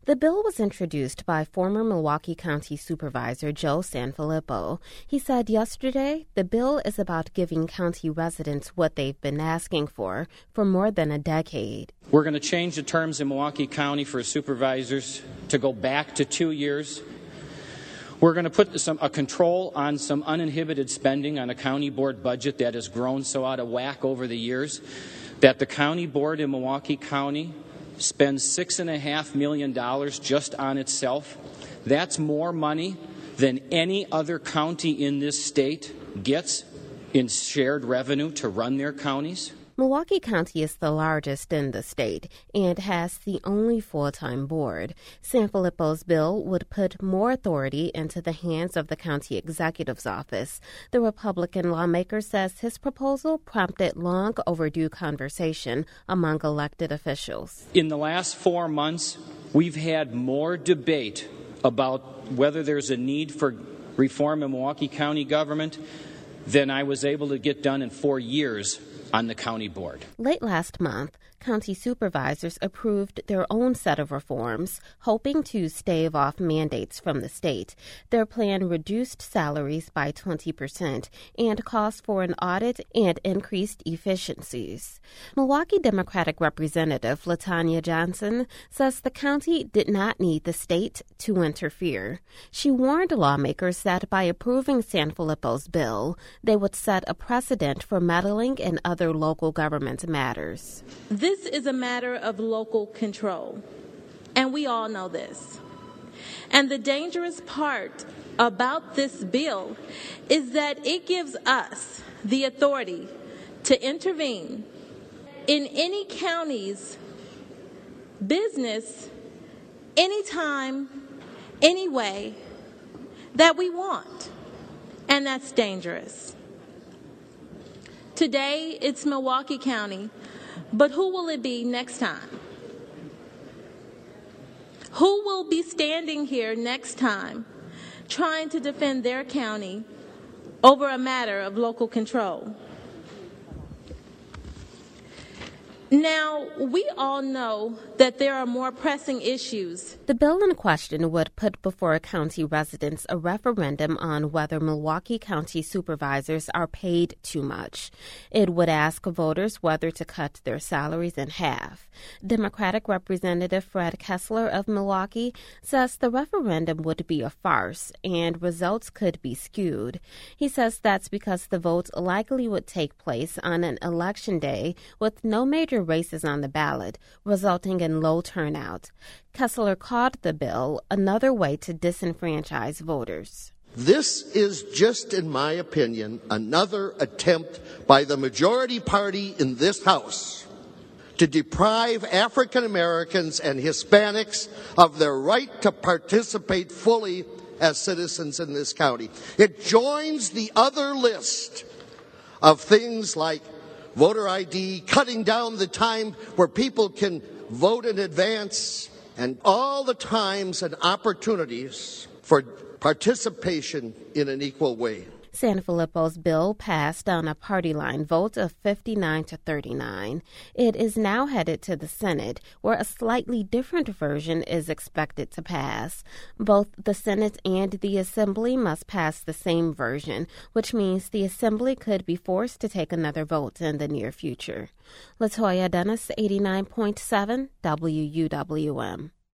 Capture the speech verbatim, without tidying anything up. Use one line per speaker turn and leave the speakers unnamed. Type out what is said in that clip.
The bill was introduced by former Milwaukee County Supervisor Joe Sanfilippo. He said yesterday the bill is about giving county residents what they've been asking for for more than a decade.
We're going to change the terms in Milwaukee County for supervisors to go back to two years. We're going to put some, a control on some uninhibited spending on a county board budget that has grown so out of whack over the years that the county board in Milwaukee County spends six and a half million dollars just on itself. That's more money than any other county in this state gets in shared revenue to run their counties.
Milwaukee County is the largest in the state and has the only full-time board. Sanfilippo's bill would put more authority into the hands of the county executive's office. The Republican lawmaker says his proposal prompted long overdue conversation among elected officials.
In the last four months, we've had more debate about whether there's a need for reform in Milwaukee County government than I was able to get done in four years on the county board.
Late last month, county supervisors approved their own set of reforms, hoping to stave off mandates from the state. Their plan reduced salaries by twenty percent and calls for an audit and increased efficiencies. Milwaukee Democratic Representative LaTanya Johnson says the county did not need the state to interfere. She warned lawmakers that by approving Sanfilippo's bill, they would set a precedent for meddling in other local government matters.
This is a matter of local control, and we all know this. And the dangerous part about this bill is that it gives us the authority to intervene in any county's business anytime, any way that we want, and that's dangerous. Today, it's Milwaukee County, but who will it be next time? Who will be standing here next time trying to defend their county over a matter of local control? Now, we all know that there are more pressing issues.
The bill in question would put before county residents a referendum on whether Milwaukee County supervisors are paid too much. It would ask voters whether to cut their salaries in half. Democratic Representative Fred Kessler of Milwaukee says the referendum would be a farce and results could be skewed. He says that's because the vote likely would take place on an election day with no major races on the ballot, resulting in low turnout. Kessler called the bill another way to disenfranchise voters.
This is just, in my opinion, another attempt by the majority party in this House to deprive African Americans and Hispanics of their right to participate fully as citizens in this county. It joins the other list of things like voter I D, cutting down the time where people can vote in advance, and all the times and opportunities for participation in an equal way.
Sanfilippo's bill passed on a party line vote of fifty-nine to thirty-nine. It is now headed to the Senate, where a slightly different version is expected to pass. Both the Senate and the Assembly must pass the same version, which means the Assembly could be forced to take another vote in the near future. Latoya Dennis, eighty-nine point seven W U W M.